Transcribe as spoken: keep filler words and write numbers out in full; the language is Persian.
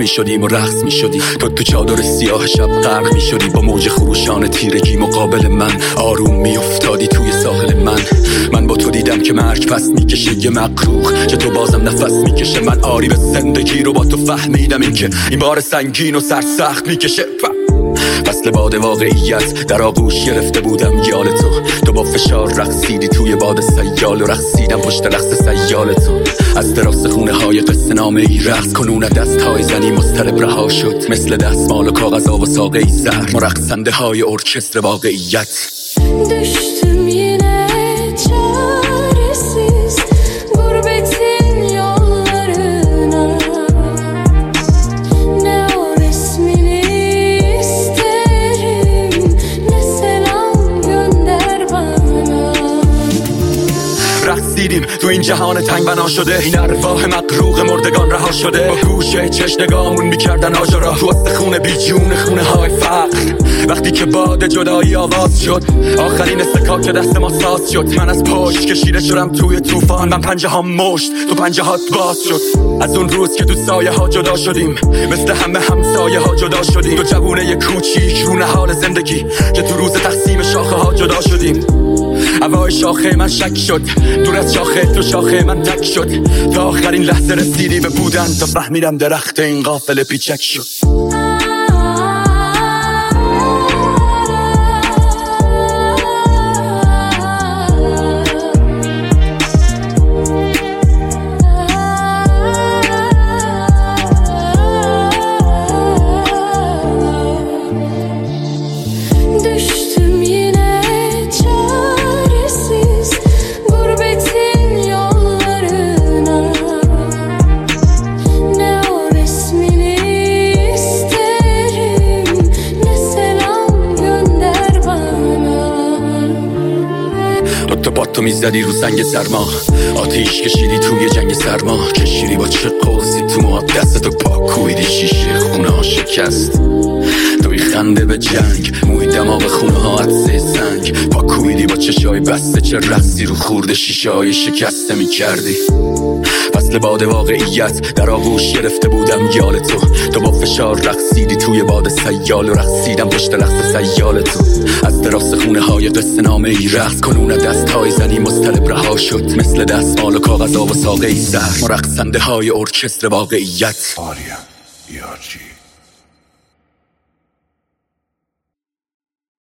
می شدیم و رقص می شدیم. تو تو چادر سیاه شب غرق می شدی با موج خروشان تیرگی مقابل من. آروم می افتادی توی ساحل من. من با تو دیدم که مرگ پس می کشه یه مقروخ، که تو بازم نفس می کشه. من آری به زندگی رو با تو فهمیدم این که این بار سنگین و سرسخت می کشه. فصل باد واقعیت در آغوش گرفته بودم یال تو. تو با فشار رقصیدی توی باد سیال و رقصیدم پشت رقص سیال تو. از دراز خونه های قصه نامه ای رقص کنون دست های زنی مضطرب رها شد، مثل دستمال و کاغذ و ساقه ای زهر ما رقصنده های ارکستر واقعیت. Düştüm yine çaresiz gurbetin yollarına. Ne o resmini isterim, ne selam gönder bana. رقصیدیم تو این جهان تنگ بنا شده، این ارواح مقروق مردگان رها شده. با گوشه چش نگامون میکردن آجرا تو استخونه بی جون خونه های فقر. وقتی که باد جدایی آواز شد، آخرین استکاک دست ما ساز شد. من از پشت کشیده شدم توی طوفان، من پنجه ها مشت تو پنجه هات باز شد. از اون روز که تو سایه ها جدا شدیم، مثل همه همسایه ها جدا شدیم. تو جوونه کوچیک رو نهال زندگی که تو روز تقسیم شاخه ها جدا شدیم. هوای شاخه من شک شد، دور از شاخه تو شاخه من تک شد. تا آخرین لحظه رسیدی به بودن، تا فهمیدم درخت این قافله پیچک شد. تو میزدی رو سنگ سرما، آتیش کشیدی توی جنگ سرما. کشیدی با چه قوسی تو موها، دستتو پاک کویدی شیشه خونه ها شکست. توی خنده به جنگ، موی دماغ خونه ها عطسه سنگ. پاک کویدی با چشای بسته، چه رقصی رو خورده شیشه های شکسته میکردی. فصل باد واقعیت در آغوش گرفته بودم یال تو. تو با فشار رقصیدی توی باد سیال و رقصیدم پشت رقص سیال تو. از دراز خونه های قصه نامه ای رقص کنون دست های زنی مضطرب رها شد، مثل دستمال و کاغذ و ساقه ای زهر ما رقصنده های ارکستر واقعیت. آریا بیارچی